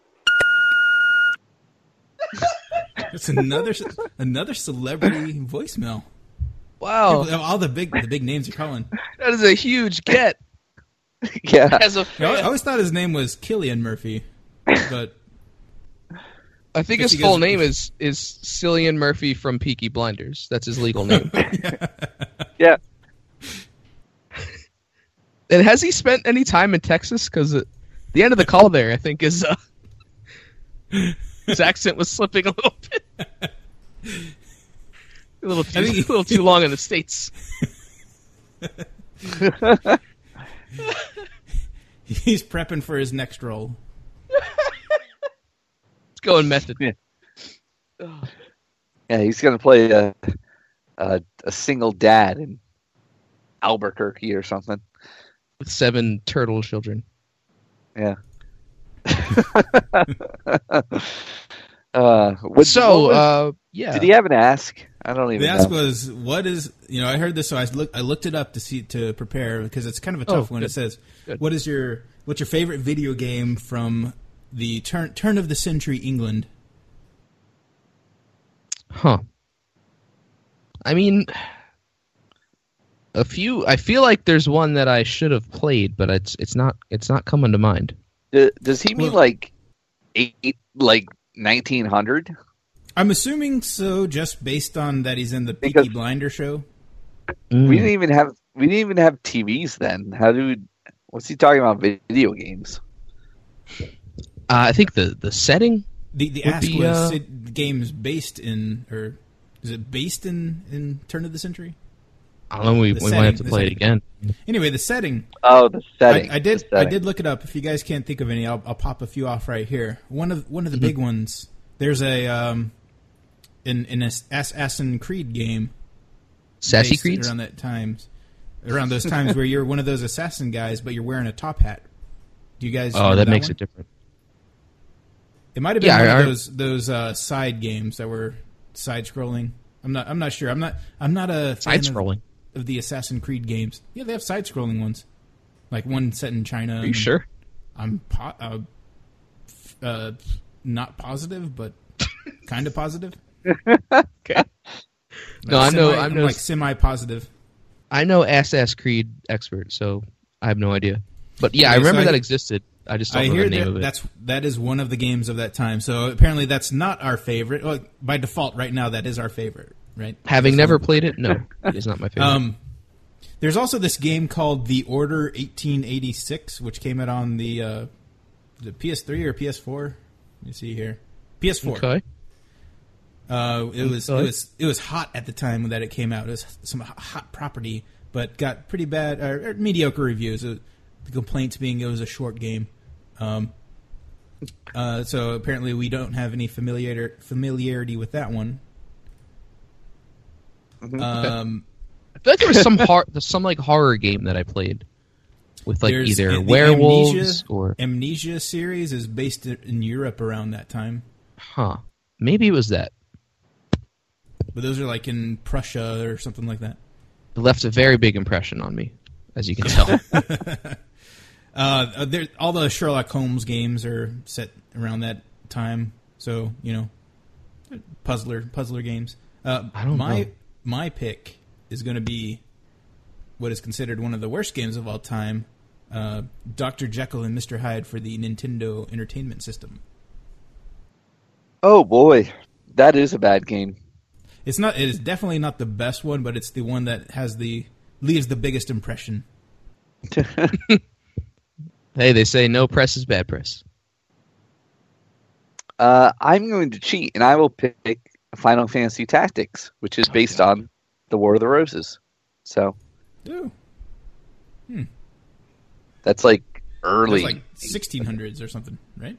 It's another celebrity voicemail. Wow, All the big names are calling. that is a huge get. yeah. As a I fan. always thought his name was Cillian Murphy, but I think If his he full goes- name is Cillian Murphy from Peaky Blinders. That's his legal name. Yeah. And has he spent any time in Texas? Because the end of the call there, I think, is his accent was slipping a little bit. A little too long in the States. he's prepping for his next role. Let's go in method. Yeah. Yeah, he's gonna play a single dad in Albuquerque or something. With 7 turtle children. Yeah. Yeah. Did he have an ask? I don't even The ask know. was, "What is?" I heard this, so I looked it up to prepare because it's kind of a tough one. good. It says, Good. what's your favorite video game from the turn of the century England?" Huh. I mean, a few. I feel like there's one that I should have played, but it's not coming to mind. Does he mean Well- like 1900? I'm assuming so, just based on that he's in the Peaky Because- Blinder show. We didn't even have TVs then. What's he talking about? Video games? I think the setting. The Would ask be, was games based in, or is it based in turn of the century? I don't know. We The might have to setting, play the it again. Anyway, the setting. Oh, the setting. I did. The setting. I did look it up. If you guys can't think of any, I'll pop a few off right here. One of the Mm-hmm. big ones. There's a an Assassin's Creed game. Sassy based Creeds. around those times where you're one of those assassin guys, but you're wearing a top hat. Do you guys? Oh, remember that makes one? it different. It might have been Yeah, one I- of those side games that were side scrolling. I'm not sure. I'm not a fan Side of- scrolling. of the Assassin's Creed games. Yeah, they have side scrolling ones, like one set in China. Are you sure? I'm not positive, but kind of positive. Okay. No, I know. I'm like semi-positive. I know Assassin's Creed expert, so I have no idea. But yeah, I Okay, so remember I- that existed. I just don't I know hear the name of that it. that is one of the games of that time. So apparently that's not our favorite. Well, by default, right now that is our favorite, right? Having This never one. played it, no, it is not my favorite. There's also this game called The Order 1886, which came out on the PS3 or PS4. Let me see here, PS4. Okay. It was hot at the time that it came out. It was some hot property, but got pretty bad or mediocre reviews. The complaints being it was a short game. So apparently we don't have any familiarity with that one. I feel like there was some like horror game that I played with like There's either the werewolves or Amnesia series is based in Europe around that time, maybe it was that. but those are like in Prussia or something like that. It left a very big impression on me, as you can tell. All the Sherlock Holmes games are set around that time, so Puzzler games. I don't know. My pick is going to be what is considered one of the worst games of all time, Dr. Jekyll and Mr. Hyde for the Nintendo Entertainment System. Oh boy, that is a bad game. It's not. It is definitely not the best one, but it's the one that leaves the biggest impression. Hey, they say no press is bad press. I'm going to cheat, and I will pick Final Fantasy Tactics, which is based on the War of the Roses. So, that's like early. That's like 1600s or something, right?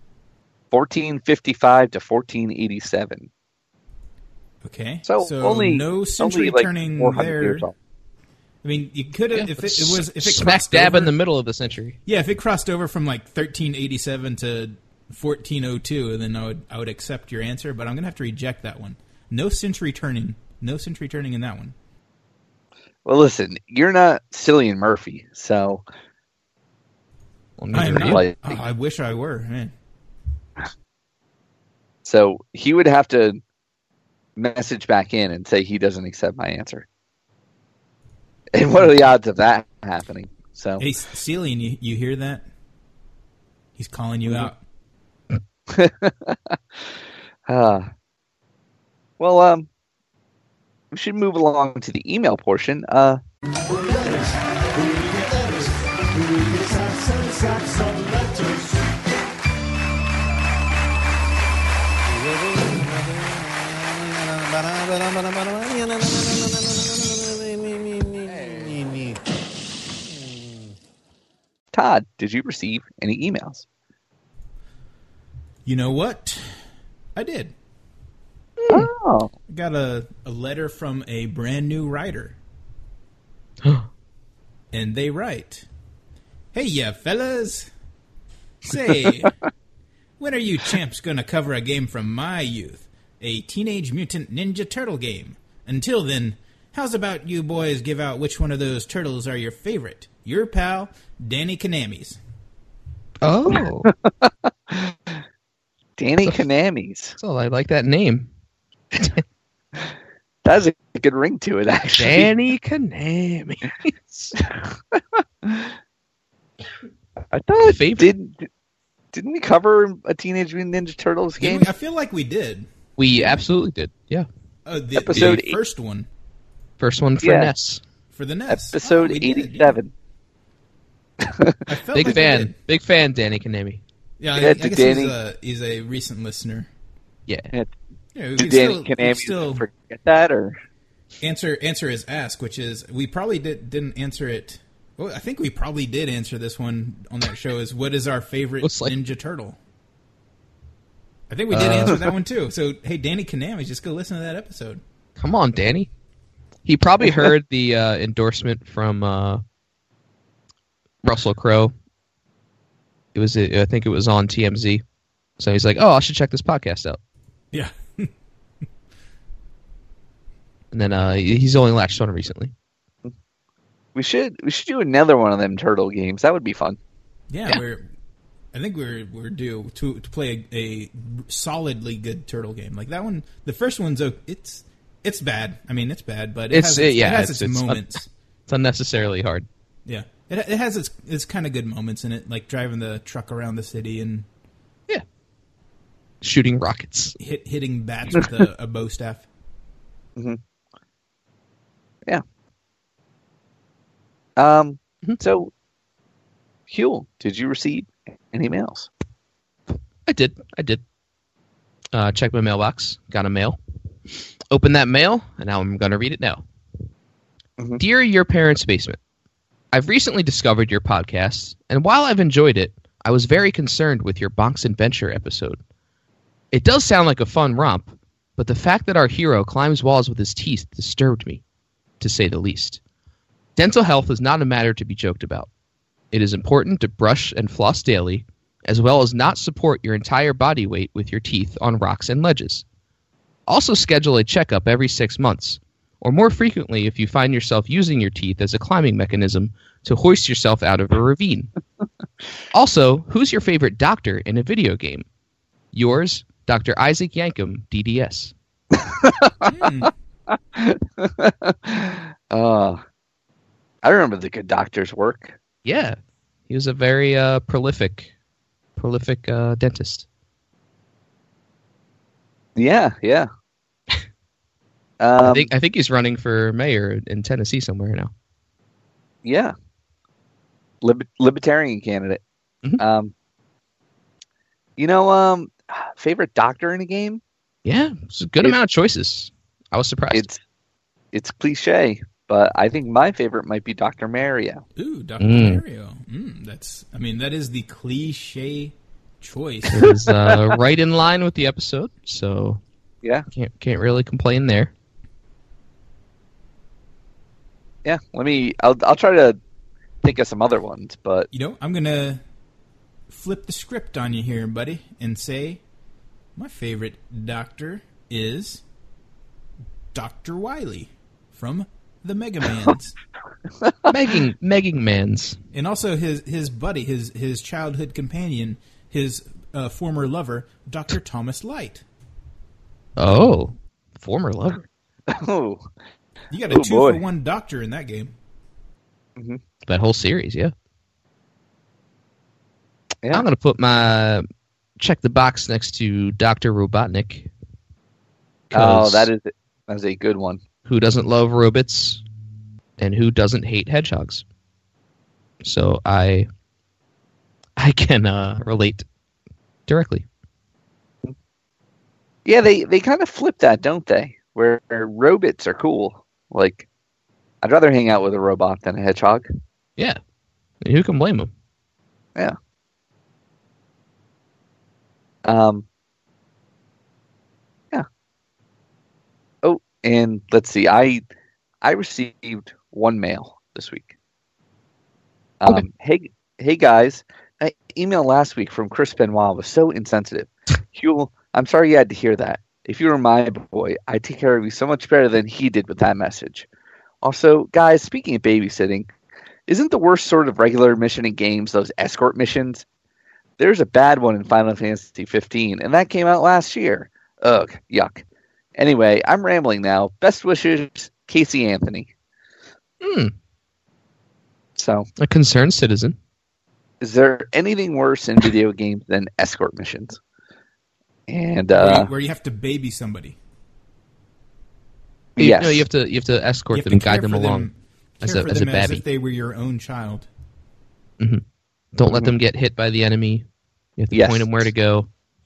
1455 to 1487. Okay, so only no century like turning 400 there. years old. I mean, you could have if it smack crossed dab over, in the middle of the century. Yeah, if it crossed over from like 1387 to 1402, then I would accept your answer. But I'm gonna have to reject that one. No century turning in that one. Well, listen, you're not Cillian Murphy, so I'm not. Like, I wish I were, man. So he would have to message back in and say he doesn't accept my answer. And what are the odds of that happening? So, hey, Cillian, you hear that? He's calling you out. Well, we should move along to the email portion. Todd, did you receive any emails? You know what? I did. Oh. I got a letter from a brand new writer. And they write, "Hey, ya fellas. Say, when are you champs going to cover a game from my youth? A Teenage Mutant Ninja Turtle game. Until then, how's about you boys give out which one of those turtles are your favorite? Your pal, Danny Kanamis." Oh. Danny Kanamis. So I like that name. That has a good ring to it, actually. Danny Kanamis. I thought Favorite? didn't we cover a Teenage Mutant Ninja Turtles game? I feel like we did. We absolutely did. Yeah. Episode the first one. First one for Yeah. NES. For the NES. Episode Oh, we did, 87. I felt Big like we fan. did. Big fan, Danny Kanemi. Yeah, Yeah, I to guess Danny. he's a recent listener. Yeah. Yeah, we Did can Danny still Kanamis forget that, or? answer is ask, which is we probably didn't answer it. Well, I think we probably did answer this one on that show. Is what is our favorite Looks like- Ninja Turtle? I think we did answer that one too. So hey, Danny Kanami, just go listen to that episode. Come on, Danny. He probably heard the endorsement from Russell Crowe. I think it was on TMZ. So he's like, "Oh, I should check this podcast out." Yeah. And then he's only latched on recently. We should do another one of them turtle games. That would be fun. Yeah, I think we're due to play a solidly good turtle game. Like that one, the first one's it's bad. I mean, it's bad, but it has its moments. It's unnecessarily hard. Yeah, it has its kind of good moments in it, like driving the truck around the city and Shooting rockets. hitting bats with a bow staff. Mm-hmm. Yeah. So, Huel, did you receive any mails? I did. Checked my mailbox. Got a mail. Opened that mail, and now I'm going to read it now. Mm-hmm. Dear Your Parents' Basement, I've recently discovered your podcast, and while I've enjoyed it, I was very concerned with your Bonk's Adventure episode. It does sound like a fun romp, but the fact that our hero climbs walls with his teeth disturbed me, to say the least. Dental health is not a matter to be joked about. It is important to brush and floss daily, as well as not support your entire body weight with your teeth on rocks and ledges. Also schedule a checkup every 6 months, or more frequently if you find yourself using your teeth as a climbing mechanism to hoist yourself out of a ravine. Also, who's your favorite doctor in a video game? Yours, Dr. Isaac Yankum, DDS. I remember the Good Doctor's work. Yeah, he was a very prolific dentist. Yeah. I think he's running for mayor in Tennessee somewhere now. Yeah. Libertarian candidate. Mm-hmm. Favorite doctor in a game? Yeah, it's a good amount of choices. I was surprised. It's cliche, but I think my favorite might be Dr. Mario. Ooh, Dr. Mario. That is the cliche choice. It was right in line with the episode, so yeah, can't really complain there. Yeah, I'll try to think of some other ones, but I'm gonna flip the script on you here, buddy, and say my favorite doctor is Dr. Wily from the Mega Mans. Megging Mans. And also his buddy, his childhood companion, his former lover, Dr. Thomas Light. Oh, former lover. Oh. You got a 2-for-1 doctor in that game. Mm-hmm. That whole series, yeah. Yeah. I'm going to put my check the box next to Dr. Robotnik. Oh, that's a good one. Who doesn't love robots and who doesn't hate hedgehogs? So I can relate directly. Yeah, they kind of flip that, don't they? Where robots are cool. Like, I'd rather hang out with a robot than a hedgehog. Yeah. Who can blame them? Yeah. Yeah. Oh, and let's see. I received one mail this week. Okay. Hey guys, an email last week from Chris Benoit was so insensitive. Huel, I'm sorry you had to hear that. If you were my boy, I'd take care of you so much better than he did with that message. Also, guys, speaking of babysitting, isn't the worst sort of regular mission in games those escort missions? There's a bad one in Final Fantasy 15, and that came out last year. Ugh, yuck. Anyway, I'm rambling now. Best wishes, Casey Anthony. So, a concerned citizen. Is there anything worse in video games than escort missions? And where you have to baby somebody. Yes. You have to escort them and guide them along as a as babby. if they were your own child. Mm-hmm. Don't let them get hit by the enemy. You have to point them where to go.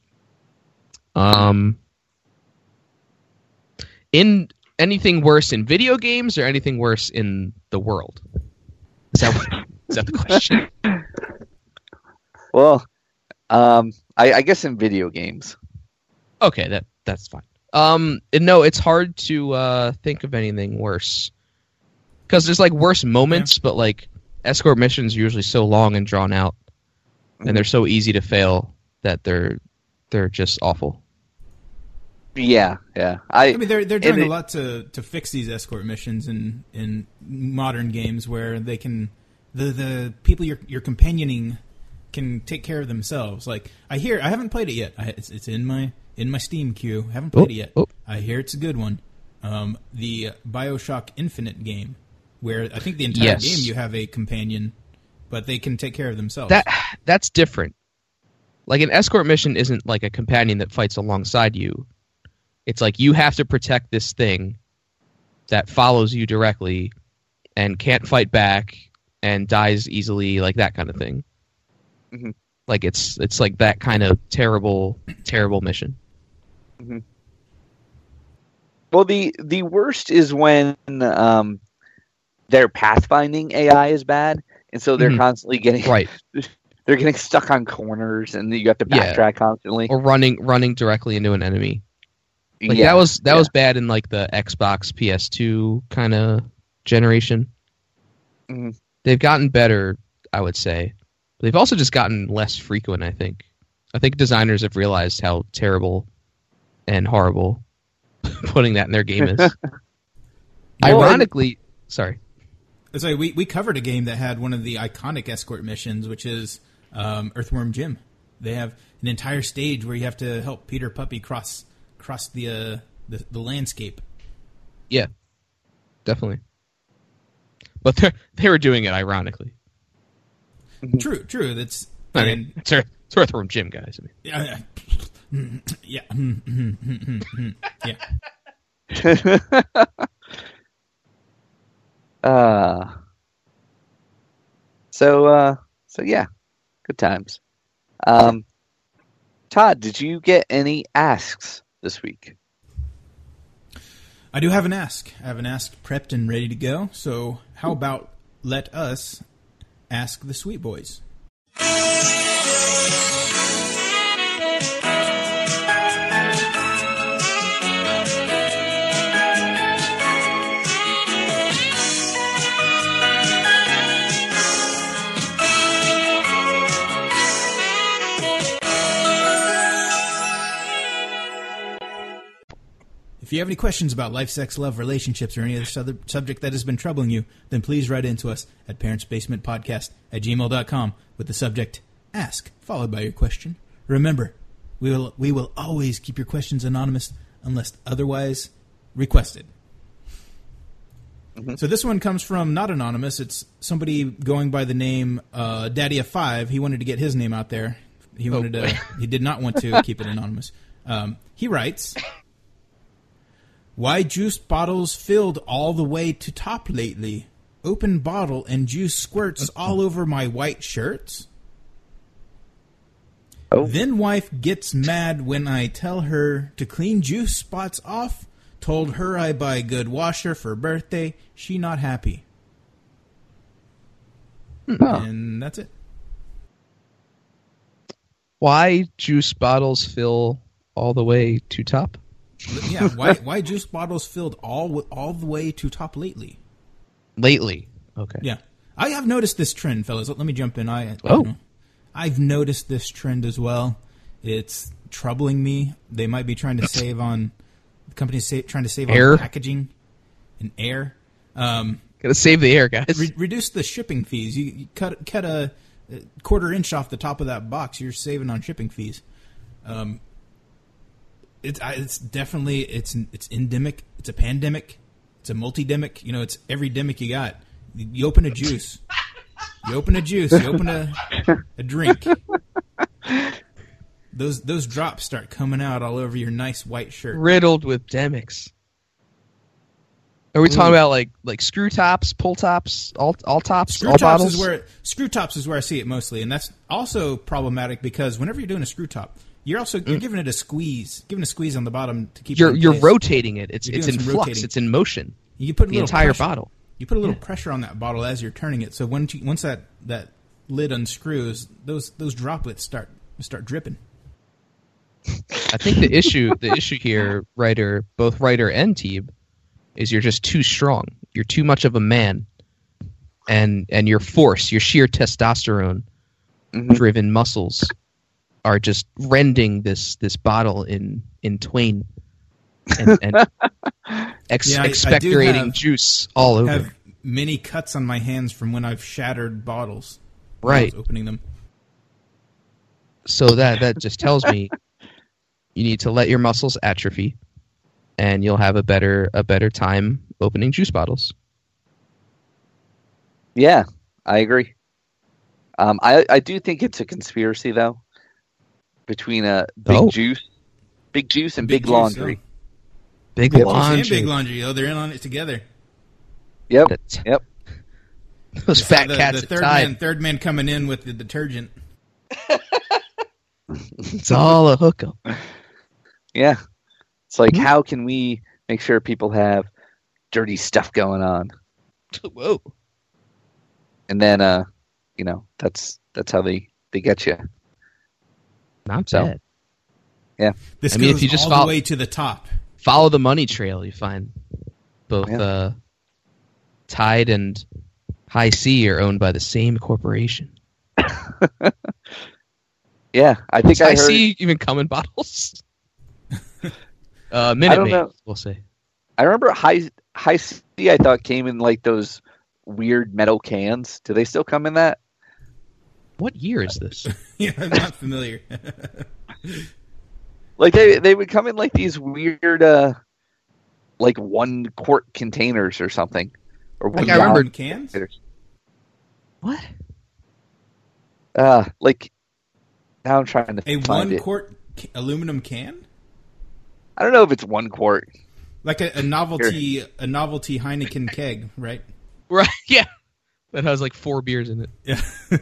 In anything worse in video games or anything worse in the world? Is that the question? Well, I guess in video games. Okay, that's fine. No, it's hard to think of anything worse because there's like worse moments, but like escort missions are usually so long and drawn out, and they're so easy to fail that they're just awful. Yeah. I mean, they're doing a lot to fix these escort missions in modern games where they can the people you're companioning can take care of themselves. Like I haven't played it yet. It's in my Steam queue. Haven't played it yet. I hear it's a good one. The BioShock Infinite game, where I think the entire game you have a companion, but they can take care of themselves. That's different. Like an escort mission isn't like a companion that fights alongside you. It's like you have to protect this thing that follows you directly and can't fight back and dies easily, like that kind of thing. Mm-hmm. Like it's like that kind of terrible mission. Mm-hmm. Well, the worst is when their pathfinding AI is bad, and so they're constantly getting They're getting stuck on corners, and you have to backtrack constantly, or running directly into an enemy. Like that was bad in like the Xbox PS2 kind of generation. Mm-hmm. They've gotten better, I would say. But they've also just gotten less frequent, I think. I think designers have realized how terrible and horrible putting that in their game is. Ironically, sorry. So we covered a game that had one of the iconic escort missions, which is Earthworm Jim. They have an entire stage where you have to help Peter Puppy cross the landscape. Yeah, definitely. But they were doing it ironically. True. That's I mean, it's Earthworm Jim, guys. yeah. So yeah, good times. Todd, did you get any asks this week? I do have an ask. I have an ask prepped and ready to go. So how about let us ask the Sweet Boys? If you have any questions about life, sex, love, relationships, or any other subject that has been troubling you, then please write into us at parentsbasementpodcast@gmail.com with the subject Ask, followed by your question. Remember, we will always keep your questions anonymous unless otherwise requested. Mm-hmm. So this one comes from not anonymous. It's somebody going by the name Daddy of Five. He wanted to get his name out there. He did not want to keep it anonymous. He writes... Why juice bottles filled all the way to top lately? Open bottle and juice squirts all over my white shirts. Oh. Then wife gets mad when I tell her to clean juice spots off. Told her I buy good washer for birthday. She not happy. And that's it. Why juice bottles fill all the way to top? Yeah, why juice bottles filled all the way to top lately? Lately, okay. Yeah, I have noticed this trend, fellas. Let me jump in. I've noticed this trend as well. It's troubling me. They might be trying to save on the company's trying to save air. On packaging and air. Gotta save the air, guys. Reduce the shipping fees. You cut a quarter-inch off the top of that box. You're saving on shipping fees. It's definitely it's endemic. It's a pandemic. It's a multi-demic. You know, it's every demic you got. You open a juice. You open a drink. Those drops start coming out all over your nice white shirt. Riddled with demics. Are we talking about like screw tops, pull tops, all tops, all bottles? Screw tops is where I see it mostly, and that's also problematic because whenever you're doing a screw top, you're giving it a squeeze, on the bottom to keep. You're rotating it. It's in flux. Rotating. It's in motion. You put the entire bottle. You put a little pressure on that bottle as you're turning it. So once that lid unscrews, those droplets start dripping. I think the issue here, both Ryder and Teeb, is you're just too strong. You're too much of a man, and your force, your sheer testosterone driven muscles are just rending this bottle in twain and expectorating juice all over. I have many cuts on my hands from when I've shattered bottles. Right. When I was opening them. So that just tells me you need to let your muscles atrophy, and you'll have a better time opening juice bottles. Yeah, I agree. I do think it's a conspiracy though, between Big Juice and Big Laundry. Big Laundry. And Big Laundry. Oh, they're in on it together. Yep. Those fat cats the third man coming in with the detergent. It's all a hookup. Yeah. It's like, how can we make sure people have dirty stuff going on? Whoa. And then, that's how they get you. Not bad. Yeah. This goes if you just all the way to the top. Follow the money trail, you find both Tide and High C are owned by the same corporation. Yeah, I think High C even come in bottles? Minute Maid, we'll say. I remember High C, I thought, came in like those weird metal cans. Do they still come in that? What year is this? Yeah, I'm not familiar. Like they would come in like these weird, like 1 quart containers or something, or Like, 1 I remember- gallon cans. containers. What? Like now I'm trying to A find 1 it. quart aluminum can, I don't know if it's 1 quart. like a novelty Heineken keg, right? Right, yeah. That has like 4 beers in it. Yeah.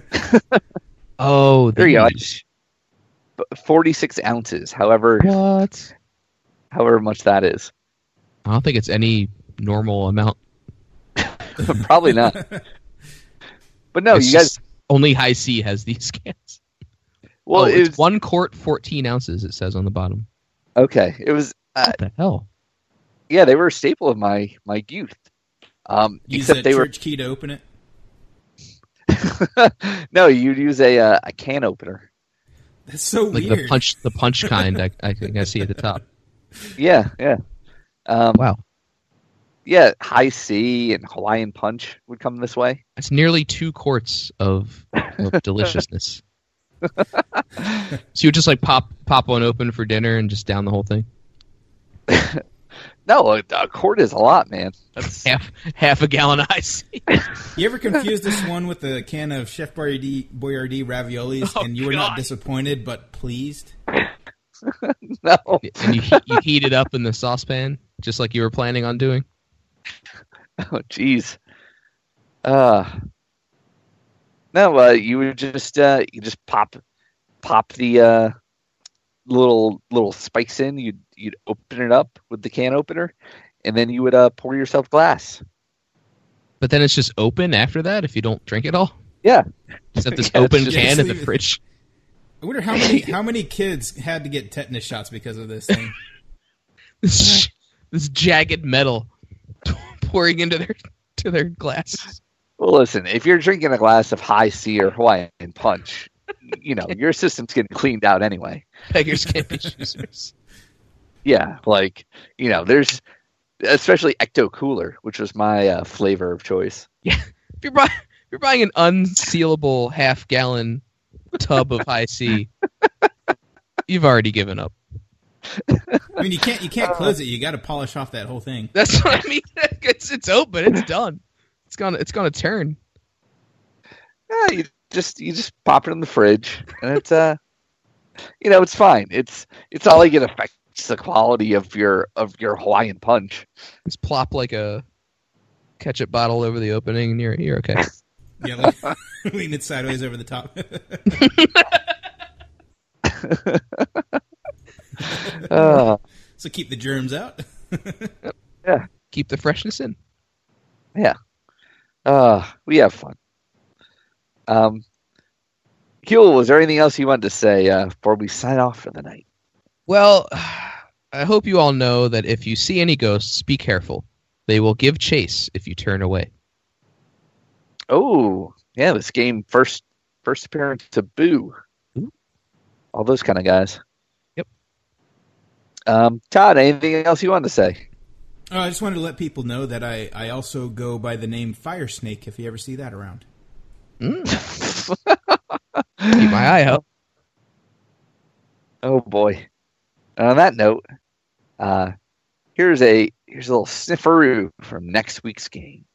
Oh, There you go. these. 46 ounces. However What? much that is. I don't think it's any normal amount. Probably not. But no, It's you guys. just- only High C has these cans. Well, it it's was 1 quart, 14 ounces. It says on the bottom. okay. It was. What the hell? Yeah, they were a staple of my youth. Use Except a they church key to open it. were. No, you'd use a can opener. That's so Like weird. the punch kind. I think I see at the top. Yeah, yeah. Wow, Yeah, High C and Hawaiian Punch would come this way. that's nearly 2 quarts of deliciousness. So you would just like pop one open for dinner and just down the whole thing. No, a quart is a lot, man. That's Half a gallon of ice. You ever confused this one with a can of Chef Boyardee raviolis, Oh, and you were not God. disappointed but pleased? no. And you heat it up in the saucepan just like you were planning on doing. Oh, jeez. No, you would just pop the little spikes in. You'd open it up with the can opener, and then you would pour yourself a glass. But then it's just open after that if you don't drink it all. Yeah, Just have this Yeah, it's open just- can in the leave it- fridge. I wonder how many kids had to get tetanus shots because of this thing. This jagged metal pouring into their glass. Well, listen, if you're drinking a glass of High C or Hawaiian Punch, your system's getting cleaned out anyway. Beggars can't be choosers. Yeah, like, there's especially Ecto Cooler, which was my flavor of choice. If you're buying an unsealable half-gallon tub of High C, you've already given up. I mean, you can't close it. You got to polish off that whole thing. That's what I mean. It's open. It's done. It's gonna turn. Yeah, you just pop it in the fridge, and it's it's fine. It's not like it affects the quality of your Hawaiian Punch. Just plop like a ketchup bottle over the opening, and you're okay. Yeah, lean it sideways over the top. So keep the germs out. Keep the freshness in. Yeah. We have fun. Huel, was there anything else you wanted to say before we sign off for the night? Well, I hope you all know that if you see any ghosts, be careful. They will give chase if you turn away. Oh, yeah, this game first appearance to Boo. Ooh. All those kind of guys. Yep. Todd, anything else you wanted to say? Oh, I just wanted to let people know that I also go by the name Fire Snake if you ever see that around. Keep my eye out. Oh boy. And on that note, here's a little snifferoo from next week's game.